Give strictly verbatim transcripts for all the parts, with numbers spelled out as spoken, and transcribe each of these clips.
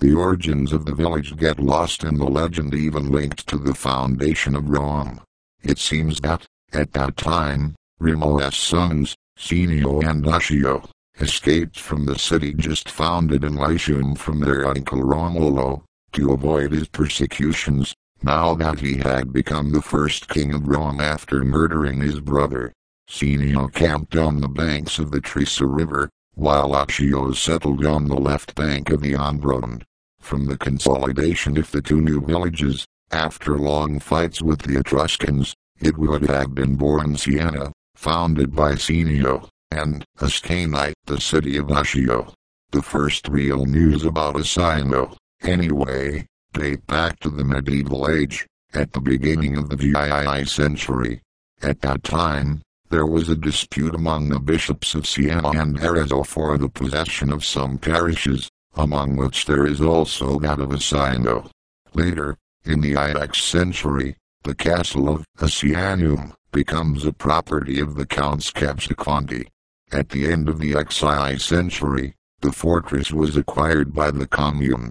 the origins of the village get lost in the legend even linked to the foundation of Rome. It seems that, at that time, Romulus' sons, Senio and Accio, escaped from the city just founded in Latium from their uncle Romulo, to avoid his persecutions, now that he had become the first king of Rome after murdering his brother. Senio camped on the banks of the Trisa River, while Accio settled on the left bank of the Ambronde. From the consolidation of the two new villages, after long fights with the Etruscans, it would have been born Siena, founded by Senio, and Ascanite, the city of Accio. The first real news about Asino, anyway, date back to the medieval age, at the beginning of the fifth century. At that time, there was a dispute among the bishops of Siena and Arezzo for the possession of some parishes, among which there is also that of Asino. Later, in the sixth century, the castle of Asinium becomes a property of the Counts Capsiconti. At the end of the sixth century, the fortress was acquired by the commune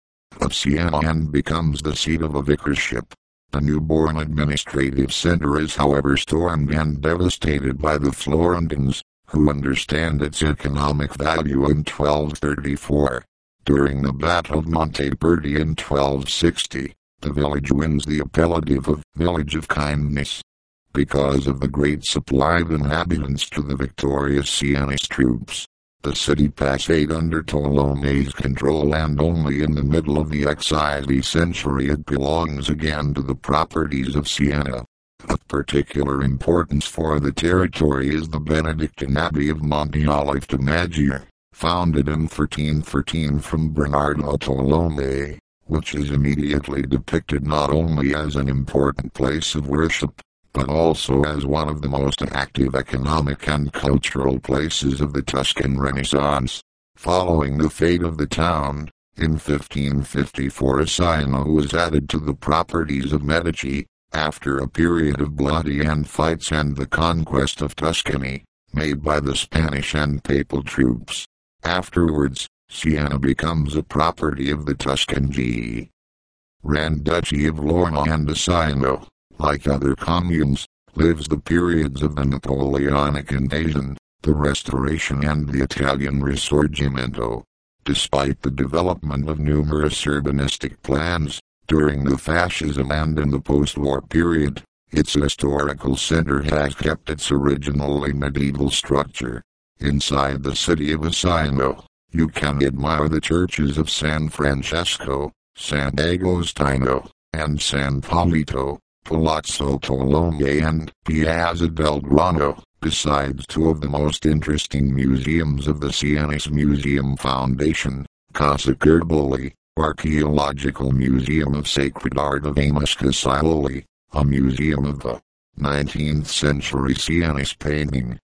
of Siena and becomes the seat of a vicarship. The newborn administrative center is however stormed and devastated by the Florentines, who understand its economic value in twelve thirty-four. During the Battle of Monteperti in twelve sixty, the village wins the appellative of Village of Kindness. Because of the great supply of inhabitants to the victorious Sienese troops, the city passed under Tolome's control, and only in the middle of the sixth century it belongs again to the properties of Siena. Of particular importance for the territory is the Benedictine Abbey of Monte Olive to Maggiore, founded in thirteen thirteen from Bernardo Tolomei, which is immediately depicted not only as an important place of worship, but also as one of the most active economic and cultural places of the Tuscan Renaissance. Following the fate of the town, in fifteen fifty-four Asino was added to the properties of Medici, after a period of bloody and fights and the conquest of Tuscany, made by the Spanish and Papal troops. Afterwards, Siena becomes a property of the Tuscan Granduchy of Lorna, and Asino, like other communes, lives the periods of the Napoleonic invasion, the Restoration and the Italian Risorgimento. Despite the development of numerous urbanistic plans, during the Fascism and in the post-war period, its historical center has kept its originally medieval structure. Inside the city of Asino, you can admire the churches of San Francesco, San Agostino, and San Polito, Palazzo Tolomei and Piazza del Grano, besides two of the most interesting museums of the Sienese Museum Foundation, Casa Curboli, Archaeological Museum of Sacred Art of Amos Casaioli, a museum of the nineteenth century Sienese painting,